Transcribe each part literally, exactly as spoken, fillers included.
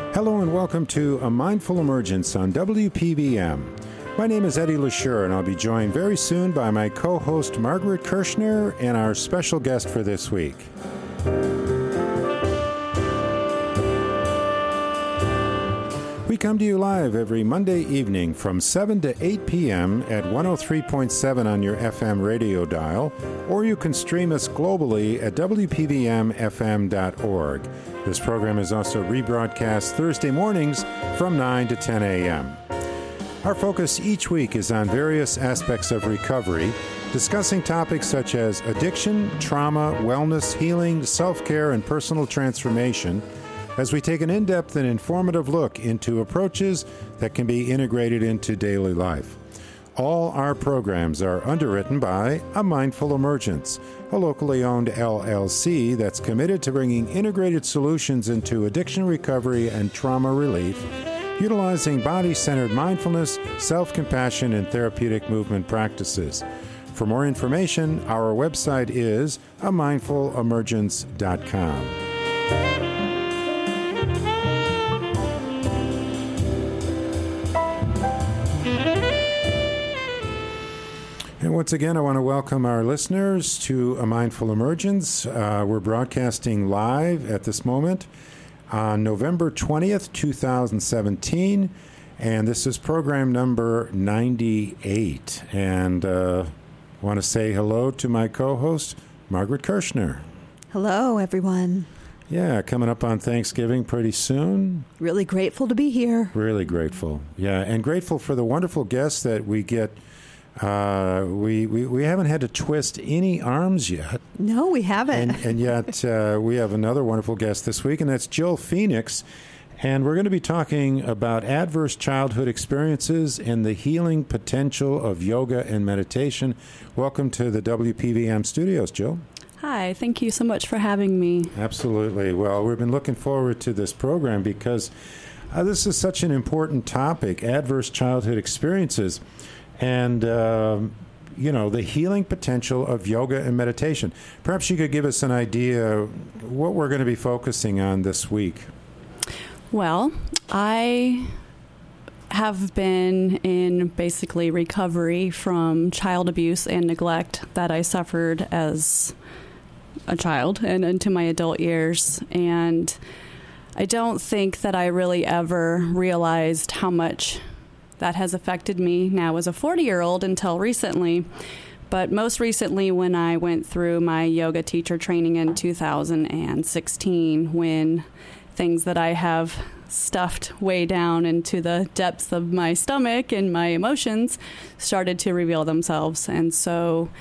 Hello and welcome to A Mindful Emergence on W P V M. My name is Eddie LaSure, and I'll be joined very soon by my co-host Margaret Kirschner and our special guest for this week. We come to you live every Monday evening from seven to eight p.m. at one oh three point seven on your F M radio dial, or you can stream us globally at W P V M F M dot org. This program is also rebroadcast Thursday mornings from nine to ten a.m. Our focus each week is on various aspects of recovery, discussing topics such as addiction, trauma, wellness, healing, self-care, and personal transformation, as we take an in-depth and informative look into approaches that can be integrated into daily life. All our programs are underwritten by A Mindful Emergence, a locally owned L L C that's committed to bringing integrated solutions into addiction recovery and trauma relief, utilizing body-centered mindfulness, self-compassion, and therapeutic movement practices. For more information, our website is a mindful emergence dot com. And once again, I want to welcome our listeners to A Mindful Emergence. Uh, we're broadcasting live at this moment on November twentieth, twenty seventeen, and this is program number ninety-eight. And uh, I want to say hello to my co-host, Margaret Kirschner. Hello, everyone. Yeah, coming up on Thanksgiving pretty soon. Really grateful to be here. Really grateful. Yeah, and grateful for the wonderful guests that we get. Uh, we, we, we haven't had to twist any arms yet. No, we haven't. And, and yet uh, we have another wonderful guest this week, and that's Jill Phoenix. And we're going to be talking about adverse childhood experiences and the healing potential of yoga and meditation. Welcome to the W P V M studios, Jill. Hi, thank you so much for having me. Absolutely. Well, we've been looking forward to this program because uh, this is such an important topic, adverse childhood experiences. And, um, you know, the healing potential of yoga and meditation. Perhaps you could give us an idea what we're going to be focusing on this week. Well, I have been in basically recovery from child abuse and neglect that I suffered as a child and into my adult years. And I don't think that I really ever realized how much that has affected me now as a forty-year-old until recently. But most recently when I went through my yoga teacher training in two thousand sixteen, when things that I have stuffed way down into the depths of my stomach and my emotions started to reveal themselves. And so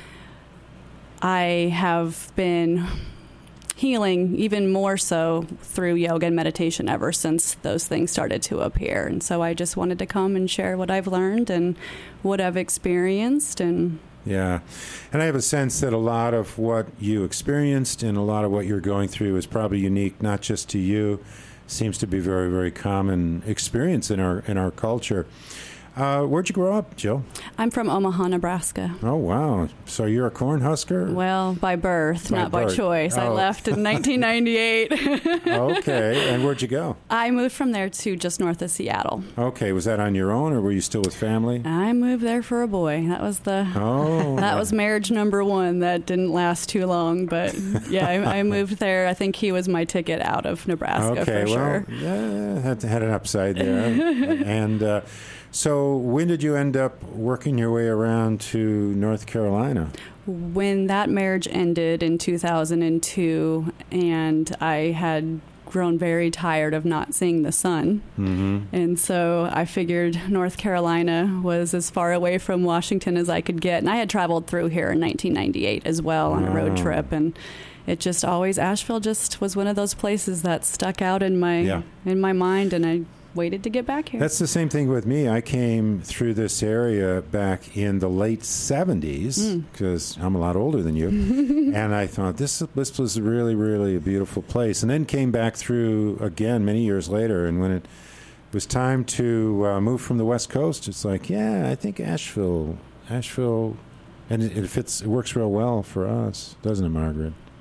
I have been healing even more so through yoga and meditation ever since those things started to appear. And so I just wanted to come and share what I've learned and what I've experienced. And yeah. And I have a sense that a lot of what you experienced and a lot of what you're going through is probably unique, not just to you. Seems to be very, very common experience in our in our culture. Uh, where'd you grow up, Jill? I'm from Omaha, Nebraska. Oh, wow. So you're a Cornhusker? Well, by birth, by not birth. by choice. Oh. I left in nineteen ninety-eight. Okay. And where'd you go? I moved from there to just north of Seattle. Okay. Was that on your own, or were you still with family? I moved there for a boy. That was the oh. that was marriage number one. That didn't last too long, but yeah, I, I moved there. I think he was my ticket out of Nebraska okay, for well, sure. Yeah, had, had an upside there. and uh, so when did you end up working your way around to North Carolina? When that marriage ended in two thousand two, and I had grown very tired of not seeing the sun. Mm-hmm. And so I figured North Carolina was as far away from Washington as I could get. And I had traveled through here in nineteen ninety-eight as well on a road Wow. trip. And it just always, Asheville just was one of those places that stuck out in my Yeah. in my mind, and I waited to get back here. That's the same thing with me. I came through this area back in the late seventies because mm. I'm a lot older than you. And I thought, this, this was really, really a beautiful place. And then came back through again many years later. And when it was time to uh, move from the West Coast, it's like, yeah, I think Asheville, Asheville, and it, it fits, it works real well for us, doesn't it, Margaret?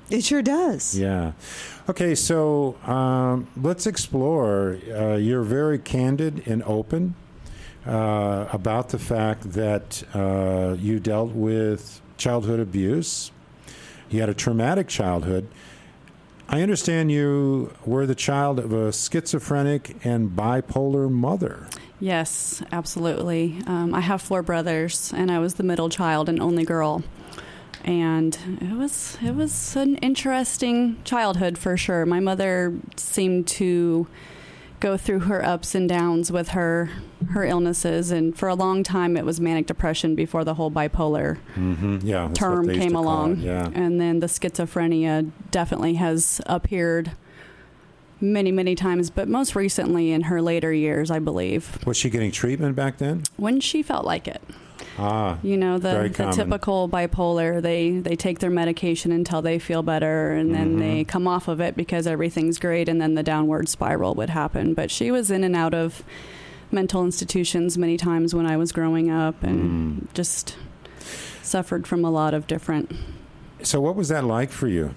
It sure does. Yeah. Okay, so um, let's explore. Uh, you're very candid and open uh, about the fact that uh, you dealt with childhood abuse. You had a traumatic childhood. I understand you were the child of a schizophrenic and bipolar mother. Yes, absolutely. Um, I have four brothers, and I was the middle child and only girl. And it was it was an interesting childhood for sure. My mother seemed to go through her ups and downs with her her illnesses, and for a long time it was manic depression before the whole bipolar mm-hmm. yeah, that's term what they used came to call along. it, yeah. And then the schizophrenia definitely has appeared many, many times, but most recently in her later years, I believe. Was she getting treatment back then? When she felt like it. Ah, you know, the, very the common. typical bipolar, they, they take their medication until they feel better, and then mm-hmm. they come off of it because everything's great, and then the downward spiral would happen. But she was in and out of mental institutions many times when I was growing up, and mm. just suffered from a lot of different... So what was that like for you?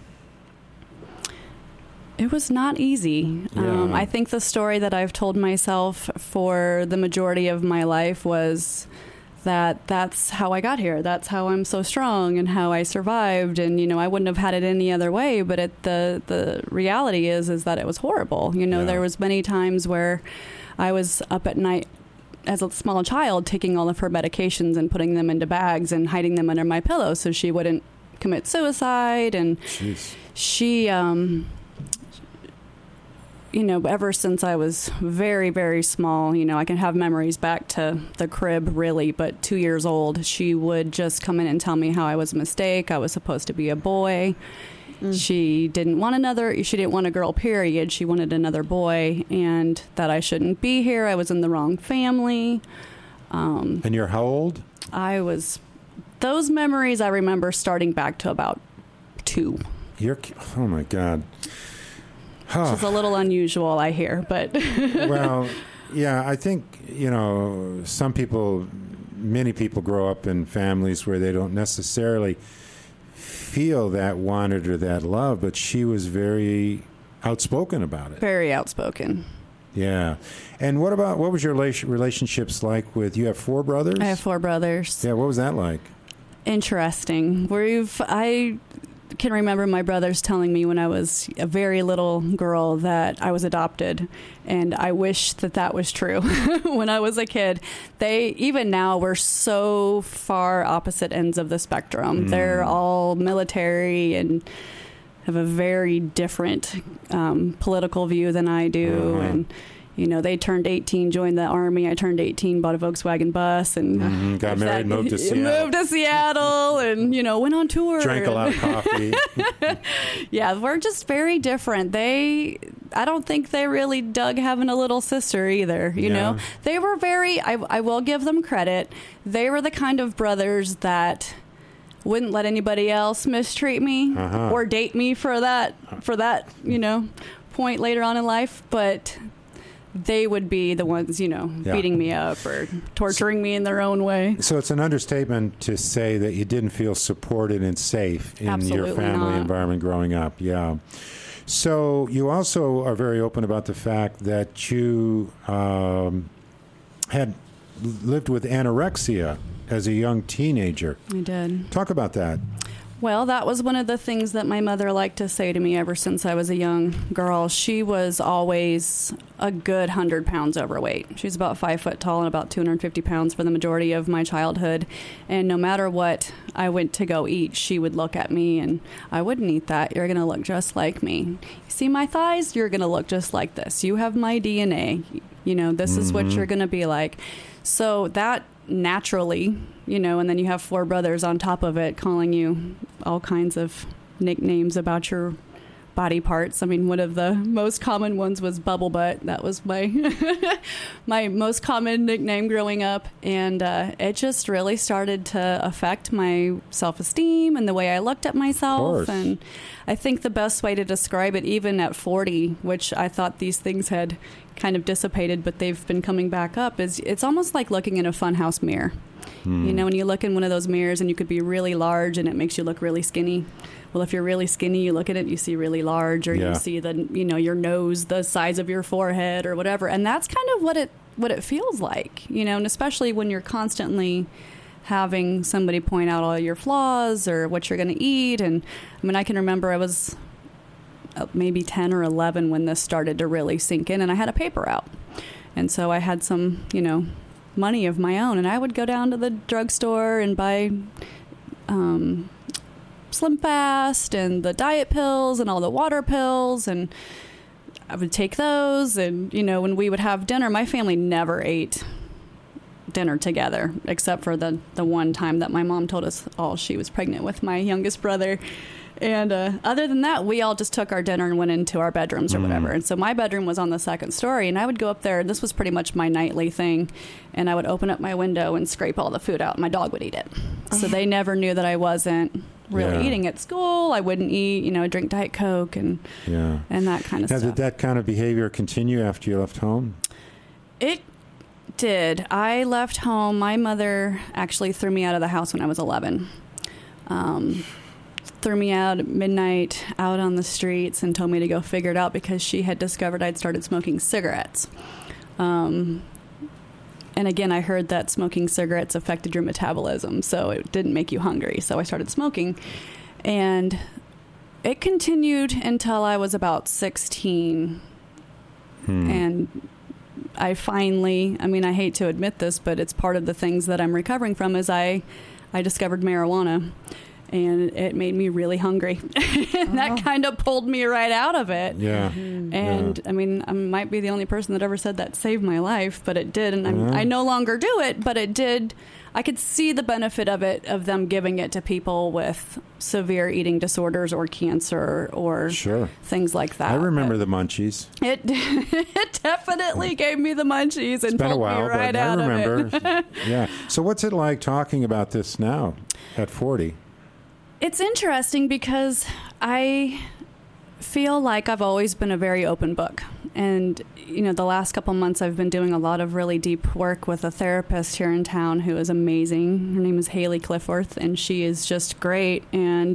It was not easy. Yeah. Um, I think the story that I've told myself for the majority of my life was that that's how I got here. That's how I'm so strong and how I survived. And, you know, I wouldn't have had it any other way. But it, the, the reality is, is that it was horrible. You know, yeah. there was many times where I was up at night as a small child taking all of her medications and putting them into bags and hiding them under my pillow so she wouldn't commit suicide. And Jeez. she... Um, you know, ever since I was very, very small, you know, I can have memories back to the crib, really, but two years old, she would just come in and tell me how I was a mistake. I was supposed to be a boy. Mm. She didn't want another, she didn't want a girl, period. She wanted another boy, and that I shouldn't be here. I was in the wrong family. Um, and you're how old? I was, those memories I remember starting back to about two. You're, oh my God. Which is a little unusual, I hear, but... Well, yeah, I think, you know, some people, many people grow up in families where they don't necessarily feel that wanted or that love, but she was very outspoken about it. Very outspoken. Yeah. And what about, what was your relationships like with, you have four brothers? I have four brothers. Yeah, what was that like? Interesting. We've, I... can remember my brothers telling me when I was a very little girl that I was adopted, and I wish that that was true when I was a kid. They, even now, we're so far opposite ends of the spectrum. Mm. They're all military and have a very different um, political view than I do. Uh-huh. And you know, they turned eighteen, joined the Army. I turned eighteen, bought a Volkswagen bus, and mm-hmm. got married, that, moved to Seattle. Moved to Seattle, and, you know, went on tour. Drank a lot of coffee. Yeah, we're just very different. They, I don't think they really dug having a little sister either, you yeah. know. They were very, I, I will give them credit, they were the kind of brothers that wouldn't let anybody else mistreat me uh-huh. or date me for that, for that, you know, point later on in life, but... they would be the ones, you know, yeah. beating me up or torturing so, me in their own way. So it's an understatement to say that you didn't feel supported and safe in Absolutely your family not. environment growing up. Yeah. So you also are very open about the fact that you um, had lived with anorexia as a young teenager. I did. Talk about that. Well, that was one of the things that my mother liked to say to me ever since I was a young girl. She was always a good one hundred pounds overweight. She was about five foot tall and about two hundred fifty pounds for the majority of my childhood. And no matter what I went to go eat, she would look at me and, I wouldn't eat that. You're going to look just like me. You see my thighs? You're going to look just like this. You have my D N A. You know, this mm-hmm. is what you're going to be like. So that naturally, you know, and then you have four brothers on top of it calling you all kinds of nicknames about your body parts. I mean, one of the most common ones was Bubble Butt. That was my my most common nickname growing up, and uh, it just really started to affect my self-esteem and the way I looked at myself. And I think the best way to describe it, even at forty, which I thought these things had kind of dissipated, but they've been coming back up, is it's almost like looking in a funhouse mirror. Hmm. You know, when you look in one of those mirrors and you could be really large and it makes you look really skinny. well, if you're really skinny, you look at it, you see really large, or Yeah. you see the, you know, your nose the size of your forehead or whatever. And that's kind of what it what it feels like, you know, and especially when you're constantly having somebody point out all your flaws or what you're going to eat. And I mean, I can remember I was maybe ten or eleven when this started to really sink in, and I had a paper out. And so I had some, you know, money of my own, and I would go down to the drugstore and buy um, Slim Fast and the diet pills and all the water pills, and I would take those. And, you know, when we would have dinner, my family never ate dinner together, except for the, the one time that my mom told us all she was pregnant with my youngest brother. And uh, other than that, we all just took our dinner and went into our bedrooms or mm. whatever. And so my bedroom was on the second story, and I would go up there, and this was pretty much my nightly thing, and I would open up my window and scrape all the food out, and my dog would eat it. So they never knew that I wasn't really yeah. eating at school. I wouldn't eat, you know, drink Diet Coke and yeah. and that kind of now, stuff. Did that kind of behavior continue after you left home? It did. I left home. My mother actually threw me out of the house when I was eleven. Um threw me out at midnight out on the streets and told me to go figure it out because she had discovered I'd started smoking cigarettes. Um, and again, I heard that smoking cigarettes affected your metabolism, so it didn't make you hungry. So I started smoking, and it continued until I was about sixteen. Hmm. And I finally, I mean, I hate to admit this, but it's part of the things that I'm recovering from, is I, I discovered marijuana. And it made me really hungry. and oh. that kind of pulled me right out of it. Yeah. Mm-hmm. And, yeah. I mean, I might be the only person that ever said that saved my life, but it did. And I'm, yeah. I no longer do it, but it did. I could see the benefit of it, of them giving it to people with severe eating disorders or cancer or sure. things like that. I remember but the munchies. It, it definitely gave me the munchies and it's been pulled a while, me right but out I remember. of it. yeah. So what's it like talking about this now at forty? It's interesting because I feel like I've always been a very open book. And, you know, the last couple months I've been doing a lot of really deep work with a therapist here in town who is amazing. Her name is Haley Cliffworth, and she is just great. And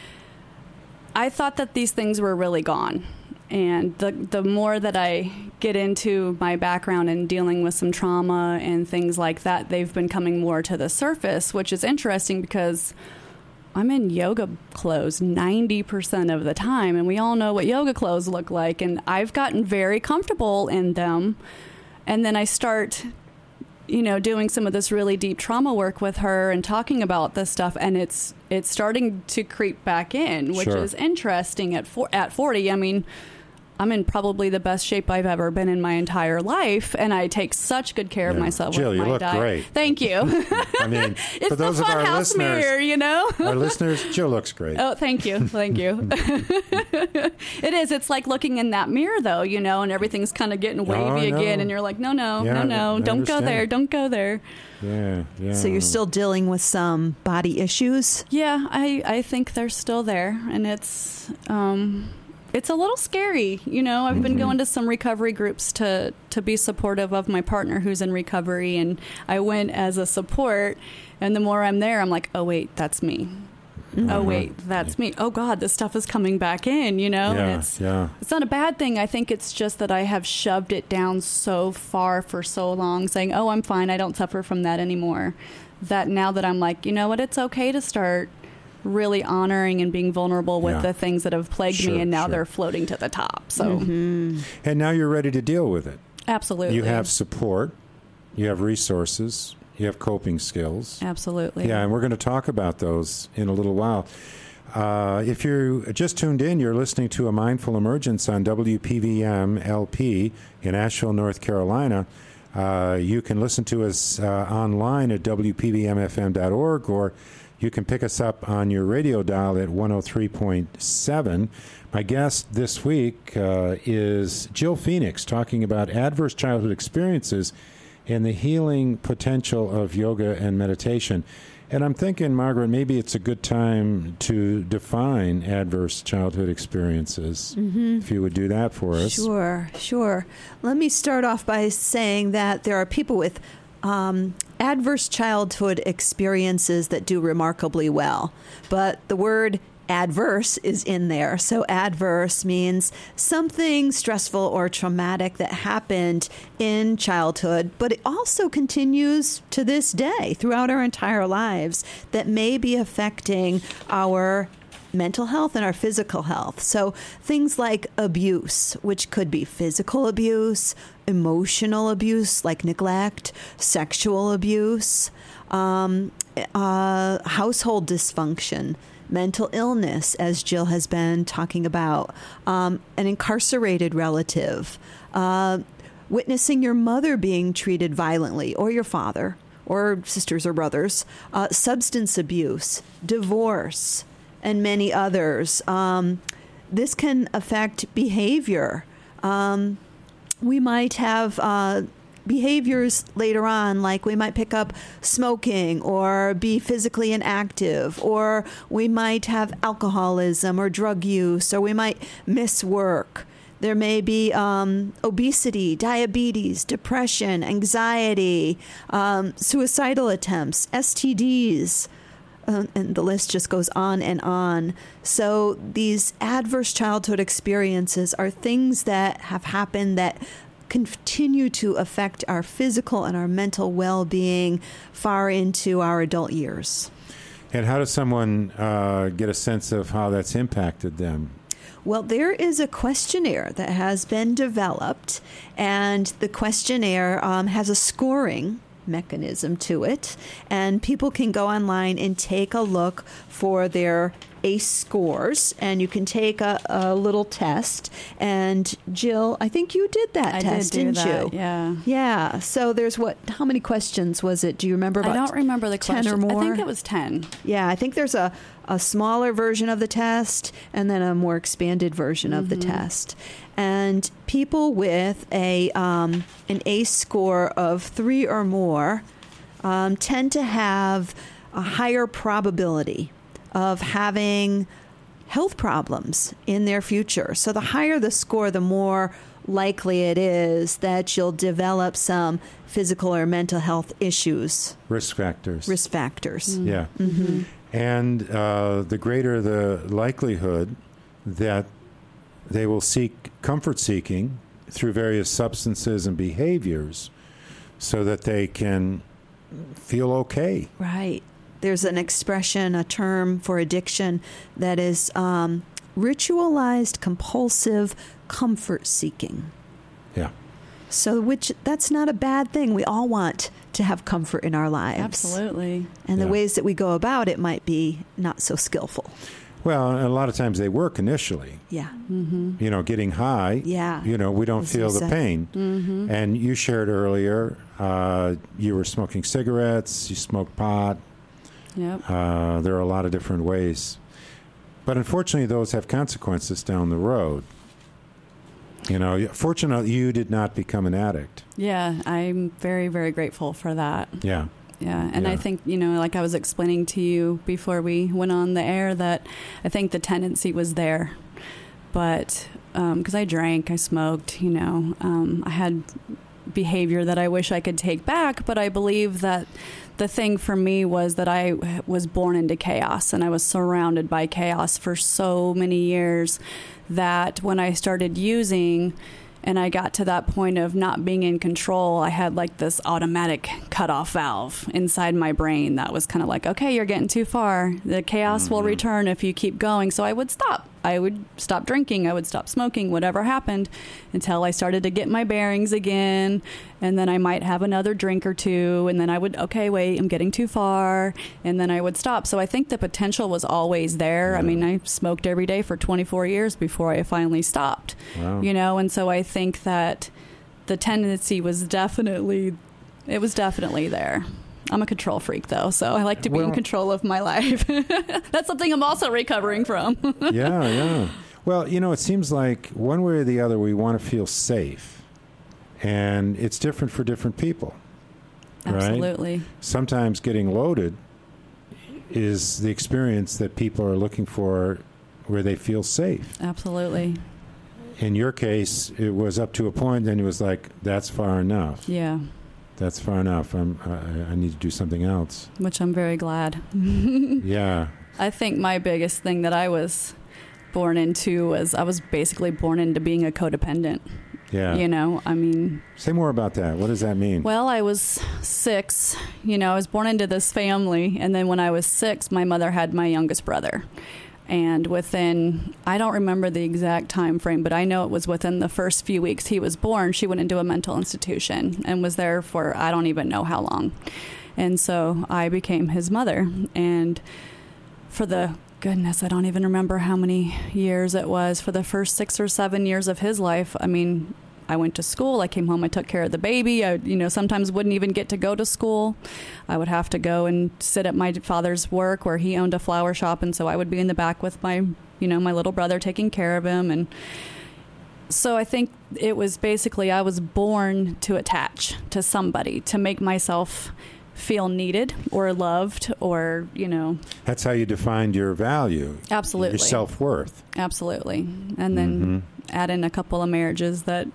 I thought that these things were really gone. And the the more that I get into my background and dealing with some trauma and things like that, they've been coming more to the surface, which is interesting because I'm in yoga clothes ninety percent of the time, and we all know what yoga clothes look like, and I've gotten very comfortable in them. And then I start, you know, doing some of this really deep trauma work with her and talking about this stuff, and it's it's starting to creep back in, which sure. is interesting at for, at forty. I mean, I'm in probably the best shape I've ever been in my entire life, and I take such good care yeah. of myself. Jill, with you my look diet. great. Thank you. I mean, it's for those the of fun our house listeners, mirror, you know. our listeners, Jill looks great. Oh, thank you, thank you. It is. It's like looking in that mirror, though, you know, and everything's kind of getting wavy oh, again, and you're like, no, no, yeah, no, no, I don't understand. go there, don't go there. Yeah, yeah. So you're still dealing with some body issues? Yeah, I, I think they're still there, and it's um, it's a little scary. You know, I've mm-hmm. been going to some recovery groups to, to be supportive of my partner who's in recovery, and I went as a support, and the more I'm there, I'm like, oh, wait, that's me. Mm-hmm. Oh, wait, that's me. Oh, God, this stuff is coming back in, you know? Yeah, and it's, yeah. it's not a bad thing. I think it's just that I have shoved it down so far for so long, saying, oh, I'm fine. I don't suffer from that anymore. That now that I'm like, you know what, it's okay to start really honoring and being vulnerable with yeah. the things that have plagued sure, me, and now sure. they're floating to the top. So, mm-hmm. And now you're ready to deal with it. Absolutely. You have support. You have resources. You have coping skills. Absolutely. Yeah, and we're going to talk about those in a little while. Uh, if you're just tuned in, you're listening to A Mindful Emergence on W P V M L P in Asheville, North Carolina. Uh, you can listen to us uh, online at W P V M F M dot org, or you can pick us up on your radio dial at one oh three point seven. My guest this week uh, is Jill Phoenix, talking about adverse childhood experiences and the healing potential of yoga and meditation. And I'm thinking, Margaret, maybe it's a good time to define adverse childhood experiences, mm-hmm. if you would do that for us. Sure, sure. Let me start off by saying that there are people with um, adverse childhood experiences that do remarkably well. But the word adverse is in there. So adverse means something stressful or traumatic that happened in childhood, but it also continues to this day throughout our entire lives that may be affecting our mental health and our physical health. So things like abuse, which could be physical abuse, emotional abuse like neglect, sexual abuse, um, uh, household dysfunction, mental illness, as Jill has been talking about, um, an incarcerated relative, uh, witnessing your mother being treated violently, or your father, or sisters or brothers, uh, substance abuse, divorce, and many others. Um, this can affect behavior. Um, we might have uh, behaviors later on, like we might pick up smoking or be physically inactive, or we might have alcoholism or drug use, or we might miss work. There may be um, obesity, diabetes, depression, anxiety, um, suicidal attempts, S T Ds, uh, and the list just goes on and on. So these adverse childhood experiences are things that have happened that continue to affect our physical and our mental well-being far into our adult years. And how does someone uh, get a sense of how that's impacted them? Well, there is a questionnaire that has been developed, and the questionnaire um, has a scoring mechanism to it, and people can go online and take a look for their A C E scores, and you can take a, a little test. And Jill, I think you did that I test, did do didn't that, you? Yeah. Yeah. So there's what? How many questions was it? Do you remember? About I don't remember the ten question. or more. I think it was ten. Yeah, I think there's a, a smaller version of the test and then a more expanded version mm-hmm. of the test. And people with a um, an A C E score of three or more um, tend to have a higher probability of having health problems in their future. So the higher the score, the more likely it is that you'll develop some physical or mental health issues. Risk factors. Risk factors. Mm. Yeah. Mm-hmm. And uh, the greater the likelihood that they will seek comfort seeking through various substances and behaviors so that they can feel okay. Right. There's an expression, a term for addiction that is um, ritualized compulsive comfort seeking. Yeah. So, which that's not a bad thing. We all want to have comfort in our lives. Absolutely. And the Yeah. ways that we go about it might be not so skillful. Well, and a lot of times they work initially. Yeah. Mm-hmm. You know, getting high. Yeah. You know, we don't As feel you the said. pain. Mm-hmm. And you shared earlier, uh, you were smoking cigarettes, you smoked pot. Yep. Uh, there are a lot of different ways. But unfortunately, those have consequences down the road. You know, fortunately, you did not become an addict. Yeah, I'm very, very grateful for that. Yeah. Yeah, and Yeah. I think, you know, like I was explaining to you before we went on the air, that I think the tendency was there. But because um, I drank, I smoked, you know, um, I had behavior that I wish I could take back, but I believe that the thing for me was that I was born into chaos, and I was surrounded by chaos for so many years that when I started using and I got to that point of not being in control, I had like this automatic cutoff valve inside my brain that was kind of like, okay, you're getting too far. The chaos mm-hmm. will return if you keep going. So I would stop. I would stop drinking. I would stop smoking, whatever happened, until I started to get my bearings again. And then I might have another drink or two. And then I would, okay, wait, I'm getting too far. And then I would stop. So I think the potential was always there. Yeah. I mean, I smoked every day for twenty-four years before I finally stopped. Wow. You know, and so I think that the tendency was definitely, it was definitely there. I'm a control freak, though, so I like to be well, in control of my life. That's something I'm also recovering from. yeah, yeah. Well, you know, it seems like one way or the other, we want to feel safe. And it's different for different people. Absolutely. Right? Sometimes getting loaded is the experience that people are looking for where they feel safe. Absolutely. In your case, it was up to a point, then it was like, that's far enough. Yeah. That's far enough. I'm, I, I need to do something else. Which I'm very glad. Yeah. I think my biggest thing that I was born into was I was basically born into being a codependent. Yeah. You know, I mean... Say more about that. What does that mean? Well, I was six. You know, I was born into this family. And then when I was six, my mother had my youngest brother. And within, I don't remember the exact time frame, but I know it was within the first few weeks he was born, she went into a mental institution and was there for I don't even know how long. And so I became his mother. And for the, goodness, I don't even remember how many years it was, for the first six or seven years of his life, I mean, I went to school. I came home. I took care of the baby. I, you know, sometimes wouldn't even get to go to school. I would have to go and sit at my father's work where he owned a flower shop. And so I would be in the back with my, you know, my little brother taking care of him. And so I think it was basically I was born to attach to somebody, to make myself feel needed or loved or, you know. That's how you defined your value. Absolutely. Your self-worth. Absolutely. And then mm-hmm. add in a couple of marriages that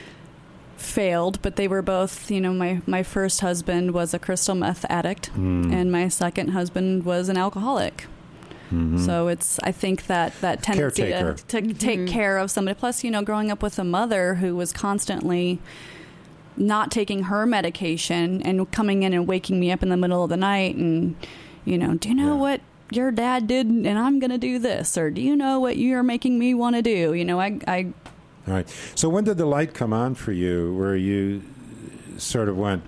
failed, but they were both, you know, my, my first husband was a crystal meth addict mm. and my second husband was an alcoholic. Mm-hmm. So it's, I think that that tendency to, to mm-hmm. take care of somebody. Plus, you know, growing up with a mother who was constantly not taking her medication and coming in and waking me up in the middle of the night and, you know, do you know yeah. what your dad did and I'm going to do this? Or do you know what you're making me want to do? You know, I, I... All right. So when did the light come on for you where you sort of went,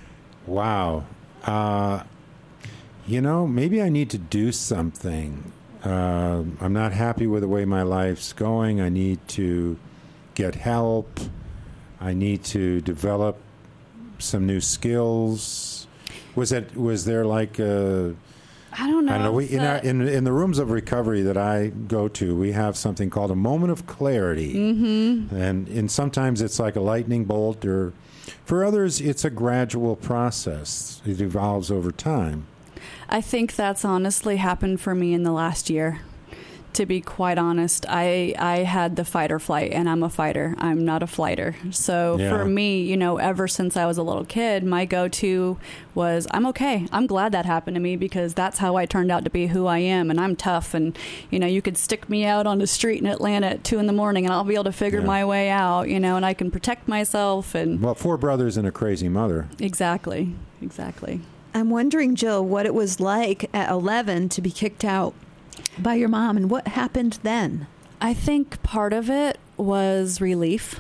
wow, uh, you know, maybe I need to do something. Uh, I'm not happy with the way my life's going. I need to get help. I need to develop some new skills. Was it? Was there like a? I don't know. I don't know. We, in, our, in in the rooms of recovery that I go to, we have something called a moment of clarity, mm-hmm. and and sometimes it's like a lightning bolt, or for others, it's a gradual process. It evolves over time. I think that's honestly happened for me in the last year. To be quite honest, I, I had the fight or flight, and I'm a fighter. I'm not a flighter. So yeah. for me, you know, ever since I was a little kid, my go-to was, I'm okay. I'm glad that happened to me because that's how I turned out to be who I am, and I'm tough. And, you know, you could stick me out on the street in Atlanta at two in the morning, and I'll be able to figure yeah. my way out, you know, and I can protect myself. And well, four brothers and a crazy mother. Exactly. Exactly. I'm wondering, Jill, what it was like at eleven to be kicked out by your mom, and what happened then? I think part of it was relief.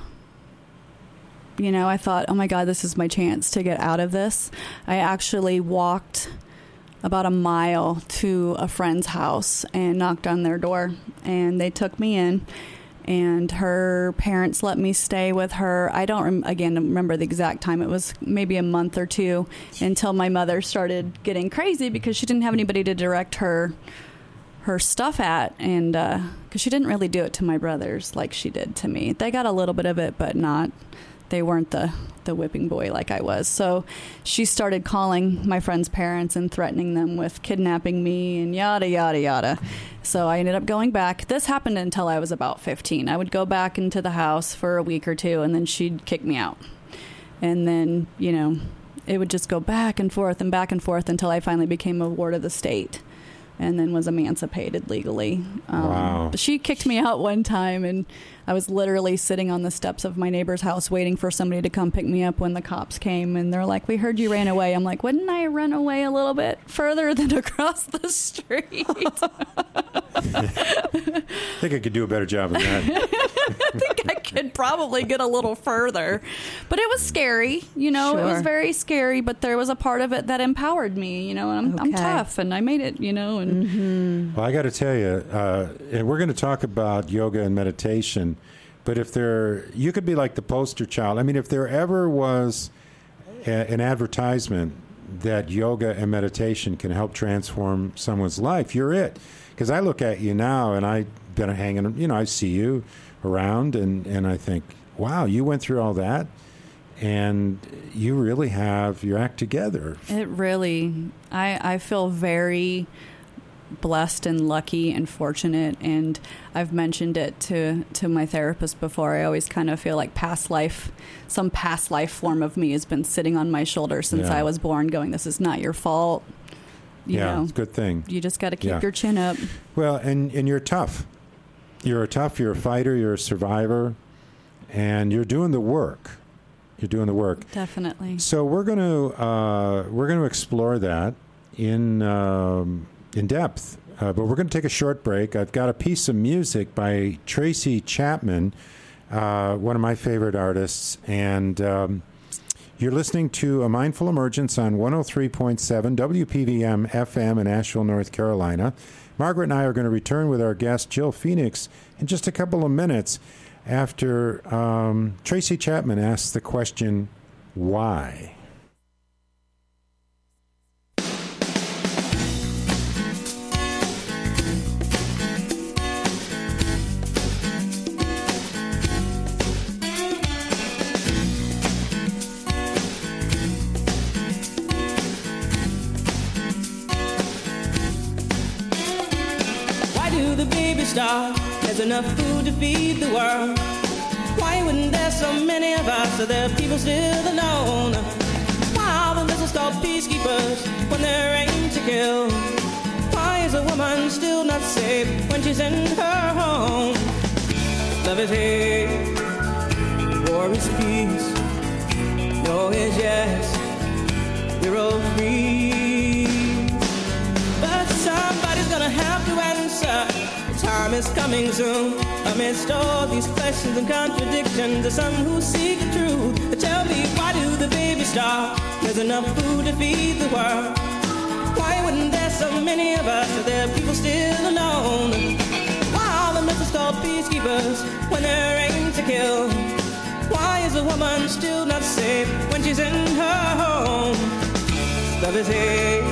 You know, I thought, oh my God, this is my chance to get out of this. I actually walked about a mile to a friend's house and knocked on their door, and they took me in, and her parents let me stay with her. I don't, rem- again, remember the exact time. It was maybe a month or two until my mother started getting crazy because she didn't have anybody to direct her her stuff at, and uh because she didn't really do it to my brothers like she did to me. They got a little bit of it, but not, they weren't the the whipping boy like I was. So she started calling my friends' parents and threatening them with kidnapping me and yada yada yada. So I ended up going back. This happened until I was about fifteen. I would go back into the house for a week or two, and then she'd kick me out, and then, you know, it would just go back and forth and back and forth until I finally became a ward of the state and then was emancipated legally. Um, wow. But she kicked me out one time, and I was literally sitting on the steps of my neighbor's house waiting for somebody to come pick me up when the cops came, and they're like, we heard you ran away. I'm like, wouldn't I run away a little bit further than across the street? I think I could do a better job than that. I think I could probably get a little further. But it was scary, you know, sure. It was very scary, but there was a part of it that empowered me, you know, and I'm, okay. I'm tough, and I made it, you know. And mm-hmm. Well, I got to tell you, uh, and we're going to talk about yoga and meditation, but if there, you could be like the poster child. I mean, if there ever was a, an advertisement that yoga and meditation can help transform someone's life, you're it. Because I look at you now, and I've been hanging, you know, I see you around, and, and I think, wow, you went through all that, and you really have your act together. It really, I, I feel very blessed and lucky and fortunate, and I've mentioned it to, to my therapist before. I always kind of feel like past life, some past life form of me has been sitting on my shoulder since yeah. I was born going, this is not your fault. you yeah, know, it's a good thing. You just got to keep Yeah. your chin up. Well, and, and you're tough. You're a tough, you're a fighter, you're a survivor, and you're doing the work. You're doing the work. Definitely. So we're going to uh, we're going to explore that in um, in depth. Uh, but we're going to take a short break. I've got a piece of music by Tracy Chapman, uh, one of my favorite artists, and um, you're listening to A Mindful Emergence on one oh three point seven W P V M F M in Asheville, North Carolina. Margaret and I are going to return with our guest, Jill Phoenix, in just a couple of minutes after um, Tracy Chapman asks the question, why? Star, there's enough food to feed the world. Why wouldn't there so many of us? Are there people still alone? Why are the missiles called peacekeepers when they're aimed to kill? Why is a woman still not safe when she's in her home? Love is hate, war is peace. No is yes, we're all free. But somebody's gonna have to answer. Time is coming soon. Amidst all these questions and contradictions, there's some who seek the truth. Tell me, why do the babies starve? There's enough food to feed the world. Why wouldn't there so many of us? Are there people still alone? Why are the missiles called peacekeepers when they're aimed to kill? Why is a woman still not safe when she's in her home? Love is hate,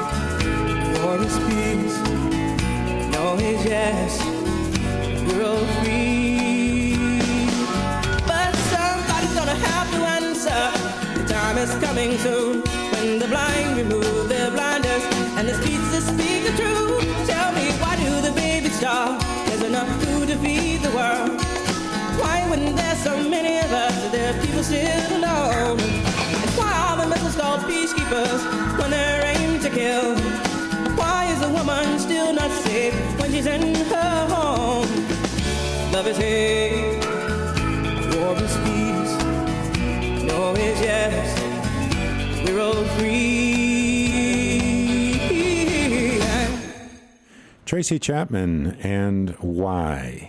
war is peace. No is yes, we're all free. But somebody's gonna have to answer. The time is coming soon when the blind remove their blinders and the speeches speak the truth. Tell me, why do the babies starve? There's enough food to feed the world. Why wouldn't there so many of us? Are there people still alone? And why are the missiles called peacekeepers when they're aimed to kill? Why is a woman still not safe when she's in her home? Love is hate, war is peace. No is yes, we're all free. Tracy Chapman and Why.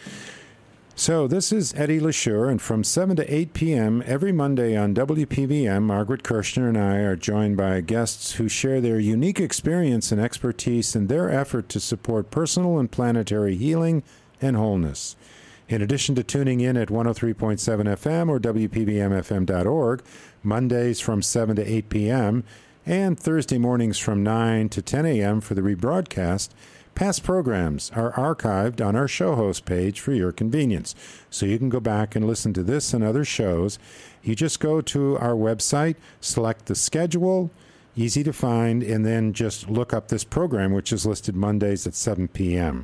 So this is Eddie LeSure, and from seven to eight p.m. every Monday on W P V M, Margaret Kirshner and I are joined by guests who share their unique experience and expertise in their effort to support personal and planetary healing and wholeness. In addition to tuning in at one oh three point seven F M or W P V M F M dot org, Mondays from seven to eight p.m., and Thursday mornings from nine to ten a.m. for the rebroadcast, past programs are archived on our show host page for your convenience. So you can go back and listen to this and other shows. You just go to our website, select the schedule, easy to find, and then just look up this program, which is listed Mondays at seven p.m.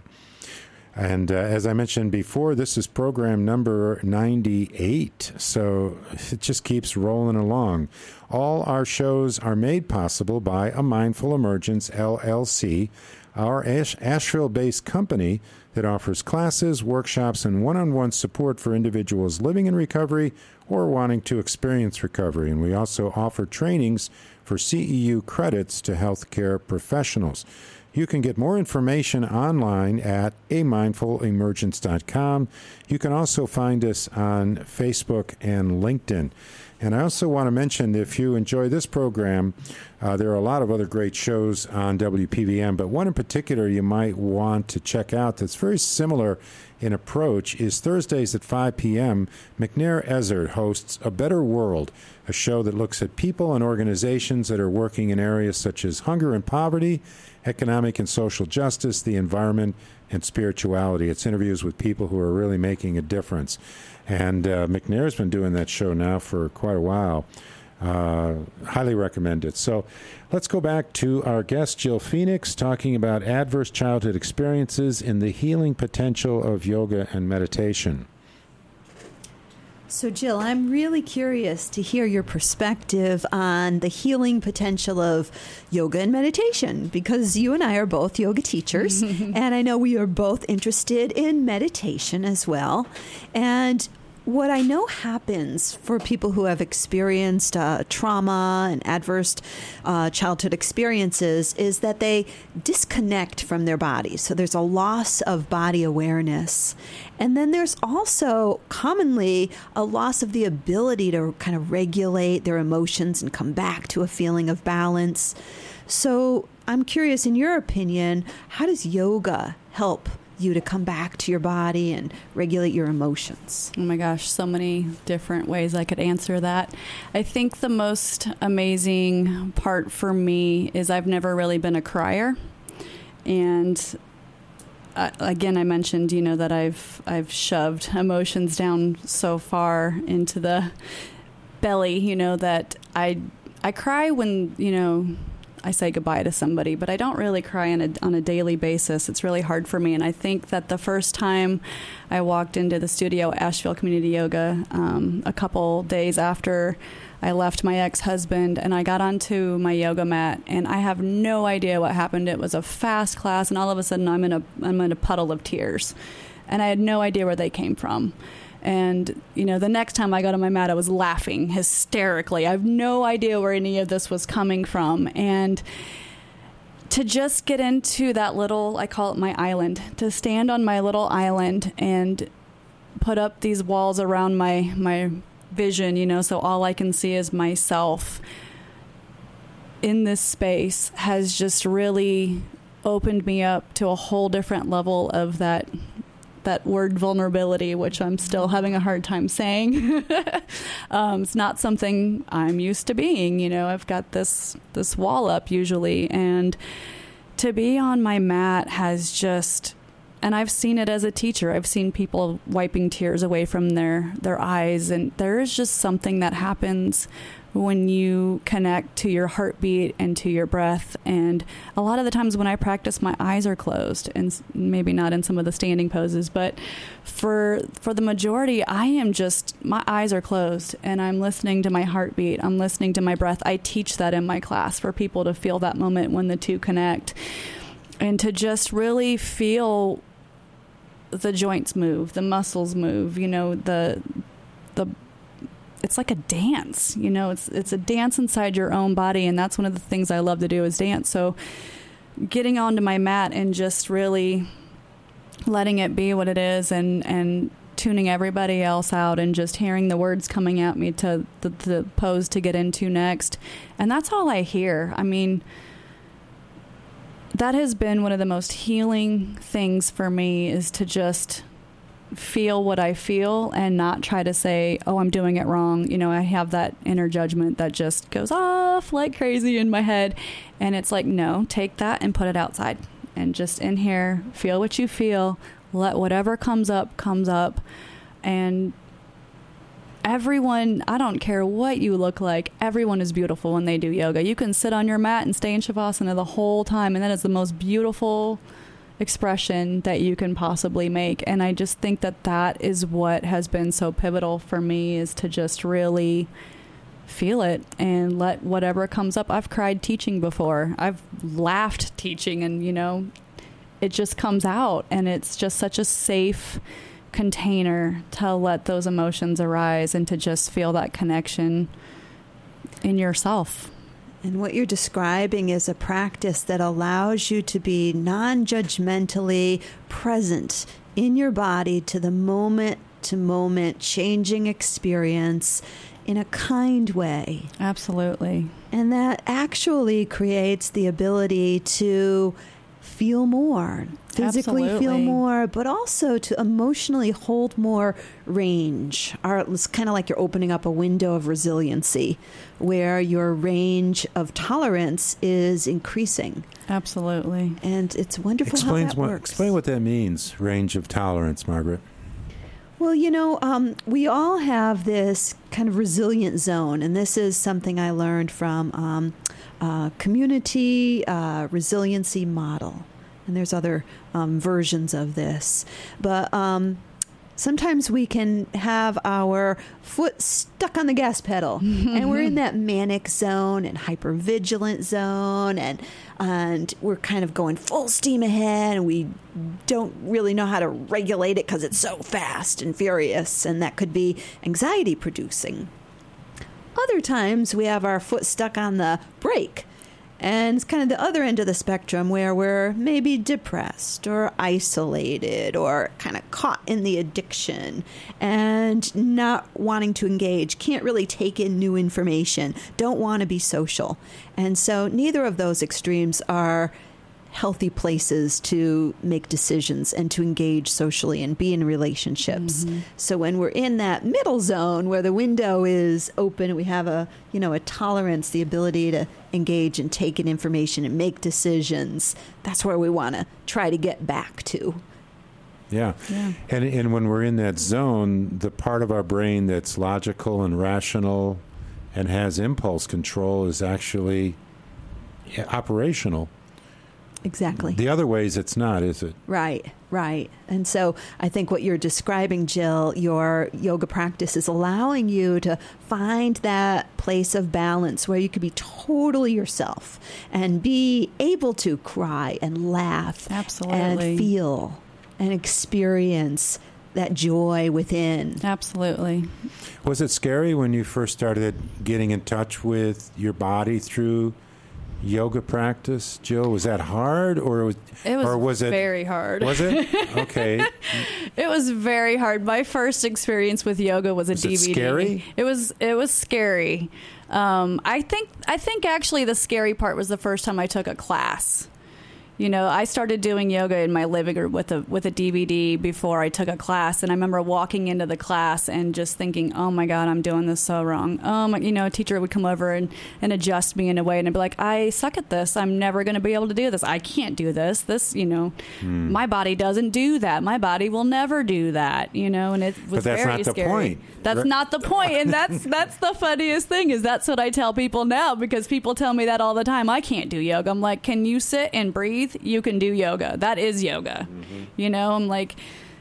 And uh, as I mentioned before, this is program number ninety-eight, so it just keeps rolling along. All our shows are made possible by A Mindful Emergence, L L C, our Ash- Asheville-based company that offers classes, workshops, and one-on-one support for individuals living in recovery or wanting to experience recovery. And we also offer trainings for C E U credits to healthcare professionals. You can get more information online at a mindful emergence dot com. You can also find us on Facebook and LinkedIn. And I also want to mention, if you enjoy this program, uh, there are a lot of other great shows on W P V M, but one in particular you might want to check out that's very similar in approach is Thursdays at five p.m. McNair Ezzard hosts A Better World, a show that looks at people and organizations that are working in areas such as hunger and poverty, economic and social justice, the environment, and spirituality. It's interviews with people who are really making a difference. And uh, McNair's been doing that show now for quite a while. Uh, highly recommend it. So let's go back to our guest, Jill Phoenix, talking about adverse childhood experiences and the healing potential of yoga and meditation. So, Jill, I'm really curious to hear your perspective on the healing potential of yoga and meditation, because you and I are both yoga teachers, and I know we are both interested in meditation as well. And what I know happens for people who have experienced uh, trauma and adverse uh, childhood experiences is that they disconnect from their bodies. So there's a loss of body awareness. And then there's also commonly a loss of the ability to kind of regulate their emotions and come back to a feeling of balance. So I'm curious, in your opinion, how does yoga help you to come back to your body and regulate your emotions? Oh my gosh, so many different ways I could answer that. I think the most amazing part for me is I've never really been a crier. And uh, again, I mentioned, you know, that I've I've shoved emotions down so far into the belly, you know, that I I cry when, you know, I say goodbye to somebody, but I don't really cry on a, on a daily basis. It's really hard for me. And I think that the first time I walked into the studio at Asheville Community Yoga, um, a couple days after I left my ex-husband, and I got onto my yoga mat, and I have no idea what happened. It was a fast class, and all of a sudden I'm in a, I'm in a puddle of tears. And I had no idea where they came from. And, you know, the next time I got on my mat, I was laughing hysterically. I have no idea where any of this was coming from. And to just get into that little, I call it my island, to stand on my little island and put up these walls around my, my vision, you know, so all I can see is myself in this space has just really opened me up to a whole different level of that that word vulnerability, which I'm still having a hard time saying. um, it's not something I'm used to being. You know, I've got this this wall up usually, and to be on my mat has just, and I've seen it as a teacher. I've seen people wiping tears away from their their eyes, and there is just something that happens when you connect to your heartbeat and to your breath. And a lot of the times when I practice, my eyes are closed, and maybe not in some of the standing poses, but for for the majority, I am just, my eyes are closed and I'm listening to my heartbeat. I'm listening to my breath. I teach that in my class for people to feel that moment when the two connect, and to just really feel the joints move, the muscles move, you know, the the it's like a dance, you know, it's it's a dance inside your own body. And that's one of the things I love to do is dance. So getting onto my mat and just really letting it be what it is, and, and tuning everybody else out, and just hearing the words coming at me to the, the pose to get into next. And that's all I hear. I mean, that has been one of the most healing things for me, is to just feel what I feel and not try to say, oh, I'm doing it wrong. You know, I have that inner judgment that just goes off like crazy in my head. And it's like, no, take that and put it outside, and just in here, feel what you feel. Let whatever comes up, comes up. And everyone, I don't care what you look like, everyone is beautiful when they do yoga. You can sit on your mat and stay in Shavasana the whole time, and that is the most beautiful expression that you can possibly make. And I just think that that is what has been so pivotal for me, is to just really feel it and let whatever comes up. I've cried teaching before. I've laughed teaching, and, you know, it just comes out, and it's just such a safe container to let those emotions arise and to just feel that connection in yourself. And what you're describing is a practice that allows you to be non-judgmentally present in your body to the moment-to-moment changing experience in a kind way. Absolutely. And that actually creates the ability to feel more, physically Absolutely. feel more, but also to emotionally hold more range. Or it's kind of like you're opening up a window of resiliency, where your range of tolerance is increasing. Absolutely. And it's wonderful Explains how that what, works. Explain what that means, range of tolerance, Margaret. Well, you know, um, we all have this kind of resilient zone, and this is something I learned from um, uh, community uh, resiliency model. And there's other um, versions of this. But um, Sometimes we can have our foot stuck on the gas pedal and we're in that manic zone and hypervigilant zone and and we're kind of going full steam ahead and we don't really know how to regulate it because it's so fast and furious, and that could be anxiety producing. Other times we have our foot stuck on the brake. And it's kind of the other end of the spectrum where we're maybe depressed or isolated or kind of caught in the addiction and not wanting to engage, can't really take in new information, don't want to be social. And so neither of those extremes are healthy places to make decisions and to engage socially and be in relationships. Mm-hmm. So when we're in that middle zone where the window is open, we have a, you know, a tolerance, the ability to engage and take in information and make decisions. That's where we want to try to get back to. Yeah. yeah. And and when we're in that zone, the part of our brain that's logical and rational and has impulse control is actually operational. Exactly. The other ways it's not, is it? Right, right. And so I think what you're describing, Jill, your yoga practice is allowing you to find that place of balance where you can be totally yourself and be able to cry and laugh. Absolutely. And feel and experience that joy within. Absolutely. Was it scary when you first started getting in touch with your body through yoga practice, Jill? Was that hard, or was it was, or was it very hard? Was it? Okay. It was very hard. My first experience with yoga was a was D V D. It scary? It was. It was scary. Um, I think. I think actually the scary part was the first time I took a class. You know, I started doing yoga in my living room with a with a D V D before I took a class, and I remember walking into the class and just thinking, "Oh my God, I'm doing this so wrong." Oh my, you know, a teacher would come over and, and adjust me in a way, and I'd be like, "I suck at this. I'm never going to be able to do this. I can't do this. This, you know, mm. my body doesn't do that. My body will never do that." You know, and it was but that's very not the scary. point. That's right. not the point, and that's that's the funniest thing is that's what I tell people now, because people tell me that all the time. I can't do yoga. I'm like, "Can you sit and breathe? You can do yoga. Yoga. That is yoga." Mm-hmm. You know, I'm like,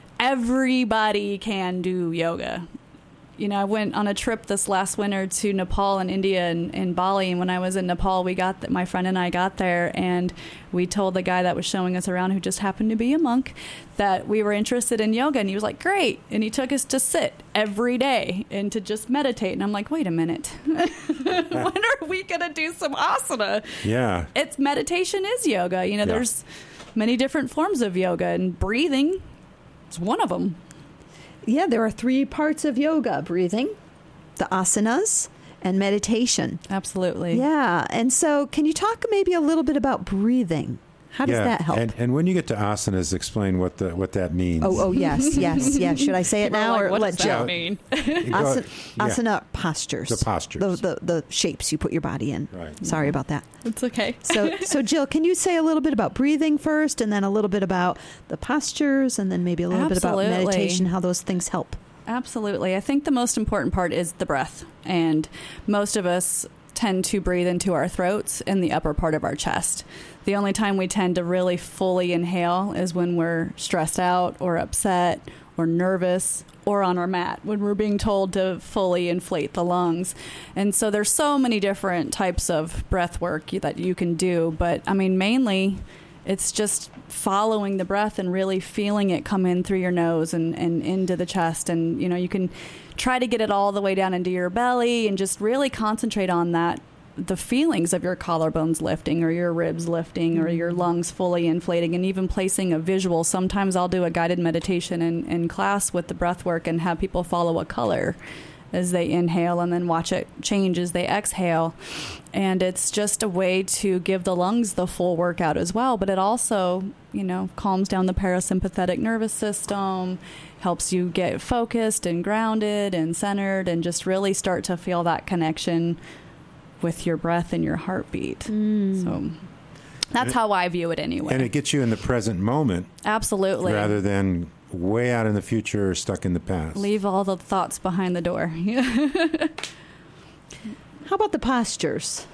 everybody can do yoga. You know, I went on a trip this last winter to Nepal and India and, and Bali. And when I was in Nepal, we got th- my friend and I got there, and we told the guy that was showing us around, who just happened to be a monk, that we were interested in yoga. And he was like, "Great." And he took us to sit every day and to just meditate. And I'm like, wait a minute. When are we going to do some asana? Yeah. It's meditation is yoga. You know, yeah. there's many different forms of yoga, and breathing is one of them. Yeah, there are three parts of yoga: breathing, the asanas, and meditation. Absolutely. Yeah. And so can you talk maybe a little bit about breathing? How does yeah. that help? And, and when you get to asanas, explain what the what that means. Oh, oh yes, yes, yes. Should I say it now, like, or what let does Jill? That mean? Asana, yeah. asana postures. The postures. The, the the shapes you put your body in. Right. Sorry about that. It's okay. So, so Jill, can you say a little bit about breathing first, and then a little bit about the postures, and then maybe a little Absolutely. bit about meditation, how those things help? Absolutely. I think the most important part is the breath. And most of us tend to breathe into our throats and the upper part of our chest. The only time we tend to really fully inhale is when we're stressed out or upset or nervous or on our mat, when we're being told to fully inflate the lungs. And so there's so many different types of breath work that you can do. But I mean, mainly it's just following the breath and really feeling it come in through your nose and, and into the chest. And, you know, you can try to get it all the way down into your belly and just really concentrate on that, the feelings of your collarbones lifting or your ribs lifting or your lungs fully inflating, and even placing a visual. Sometimes I'll do a guided meditation in, in class with the breath work and have people follow a color as they inhale and then watch it change as they exhale. And it's just a way to give the lungs the full workout as well. But it also, you know, calms down the parasympathetic nervous system, helps you get focused and grounded and centered, and just really start to feel that connection with your breath and your heartbeat. Mm. So that's it, how I view it anyway. And it gets you in the present moment. Absolutely. Rather than way out in the future or stuck in the past. Leave all the thoughts behind the door. How about the postures?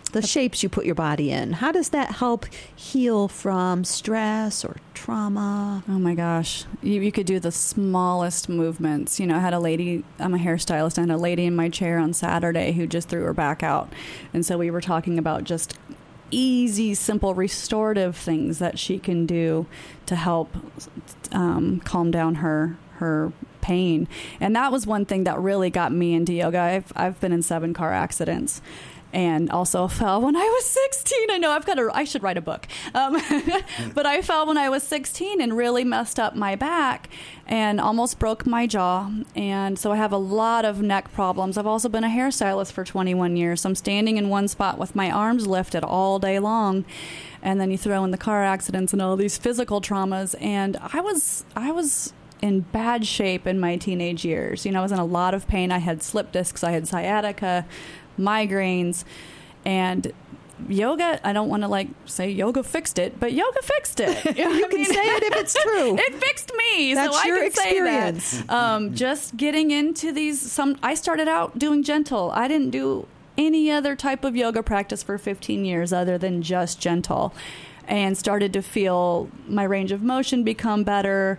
the shapes you put your body in. How does that help heal from stress or trauma? Oh my gosh. You, you could do the smallest movements. You know, I had a lady, I'm a hairstylist, I had a lady in my chair on Saturday who just threw her back out. And so we were talking about just easy, simple, restorative things that she can do to help um, calm down her her pain. And that was one thing that really got me into yoga. I've, I've been in seven car accidents. And also fell when I was sixteen. I know I've got to, I should write a book. Um, but I fell when I was sixteen and really messed up my back and almost broke my jaw. And so I have a lot of neck problems. I've also been a hairstylist for twenty-one years. So I'm standing in one spot with my arms lifted all day long. And then you throw in the car accidents and all these physical traumas. And I was, I was in bad shape in my teenage years. You know, I was in a lot of pain. I had slip discs. I had sciatica, migraines, and yoga, I don't want to like say yoga fixed it, but yoga fixed it. You, you can mean, say it if it's true. It fixed me. That's so your I can experience. Say that. Um, just getting into these, some, I started out doing gentle. I didn't do any other type of yoga practice for fifteen years other than just gentle, and started to feel my range of motion become better.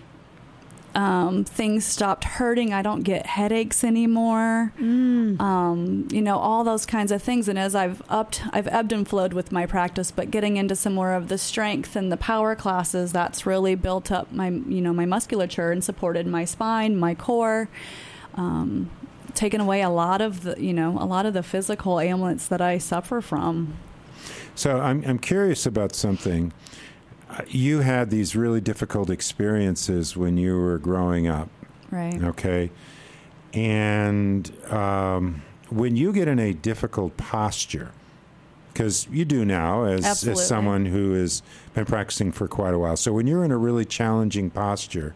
Um, things stopped hurting. I don't get headaches anymore. Mm. Um, you know, all those kinds of things. And as I've upped, I've ebbed and flowed with my practice, but getting into some more of the strength and the power classes, that's really built up my, you know, my musculature and supported my spine, my core, um, taken away a lot of the, you know, a lot of the physical ailments that I suffer from. So I'm, I'm curious about something. You had these really difficult experiences when you were growing up. Right. Okay. And um, when you get in a difficult posture, because you do now as, as someone who has been practicing for quite a while. So when you're in a really challenging posture,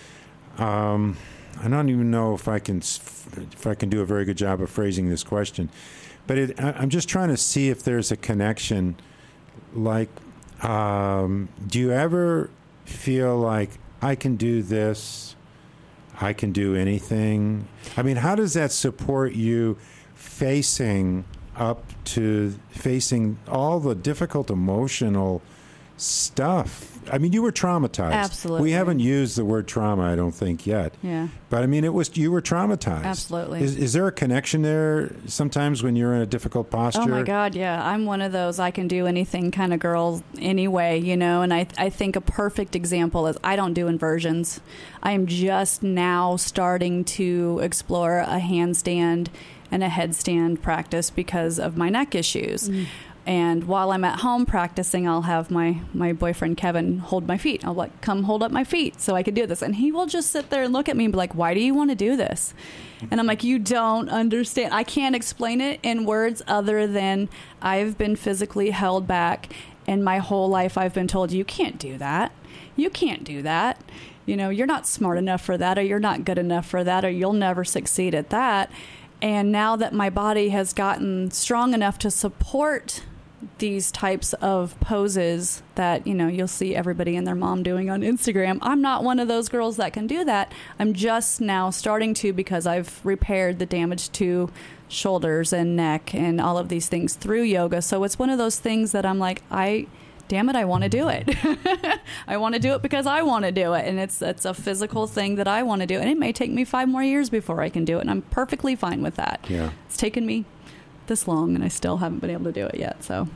um, I don't even know if I can if I can do a very good job of phrasing this question, but it, I, I'm just trying to see if there's a connection. Like, um, do you ever feel like I can do this? I can do anything? I mean, how does that support you facing up to facing all the difficult emotional stuff? I mean, you were traumatized. Absolutely. We haven't used the word trauma, I don't think, yet. Yeah. But I mean, it was you were traumatized. Absolutely. Is, is there a connection there sometimes when you're in a difficult posture? Oh my God, yeah. I'm one of those I can do anything kind of girls anyway, you know, and I I think a perfect example is I don't do inversions. I am just now starting to explore a handstand and a headstand practice because of my neck issues. Mm. And while I'm at home practicing, I'll have my, my boyfriend, Kevin, hold my feet. I'll like, come hold up my feet so I can do this. And he will just sit there and look at me and be like, why do you want to do this? And I'm like, you don't understand. I can't explain it in words other than I've been physically held back. And my whole life I've been told, you can't do that. You can't do that. You know, you're not smart enough for that, or you're not good enough for that, or you'll never succeed at that. And now that my body has gotten strong enough to support these types of poses that, you know, you'll see everybody and their mom doing on Instagram, I'm not one of those girls that can do that. I'm just now starting to, because I've repaired the damage to shoulders and neck and all of these things through yoga. So it's one of those things that I'm like, I, damn it, I want to do it. I want to do it because I want to do it. And it's, it's a physical thing that I want to do. And it may take me five more years before I can do it. And I'm perfectly fine with that. Yeah. It's taken me this long and I still haven't been able to do it yet. So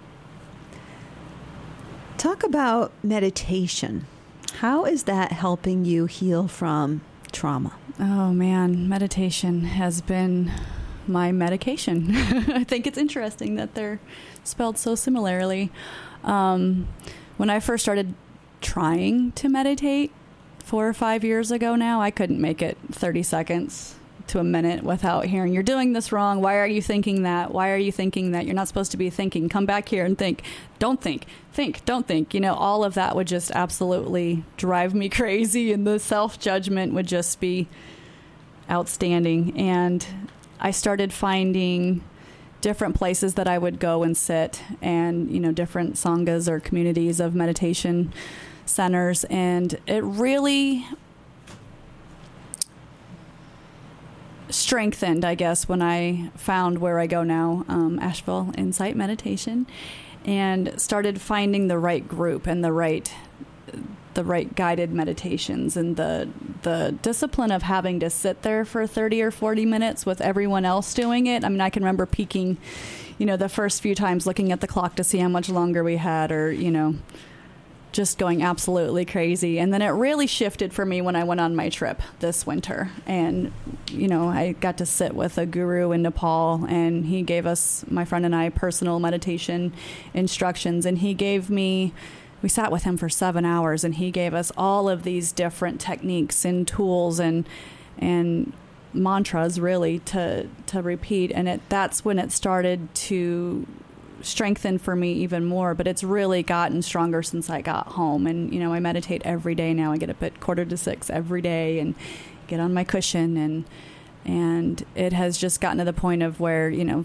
talk about meditation. How is that helping you heal from trauma? Oh man, meditation has been my medication. I think it's interesting that they're spelled so similarly. Um, when I first started trying to meditate four or five years ago now, I couldn't make it thirty seconds to a minute without hearing, you're doing this wrong. Why are you thinking that? Why are you thinking that? You're not supposed to be thinking. Come back here and think. Don't think. Think. Don't think. You know, all of that would just absolutely drive me crazy, and the self-judgment would just be outstanding. And I started finding different places that I would go and sit, and, you know, different sanghas or communities of meditation centers. And it really... strengthened, I guess, when I found where I go now, um, Asheville Insight Meditation, and started finding the right group and the right the right guided meditations, and the the discipline of having to sit there for thirty or forty minutes with everyone else doing it. I mean, I can remember peaking, you know, the first few times looking at the clock to see how much longer we had, or, you know, just going absolutely crazy. And then it really shifted for me when I went on my trip this winter. And, you know, I got to sit with a guru in Nepal, and he gave us, my friend and I, personal meditation instructions. And he gave me, we sat with him for seven hours, and he gave us all of these different techniques and tools and, and mantras really to, to repeat. And it, that's when it started to strengthen for me even more, but it's really gotten stronger since I got home. And, you know, I meditate every day now. I get up at quarter to six every day and get on my cushion, and and it has just gotten to the point of where, you know,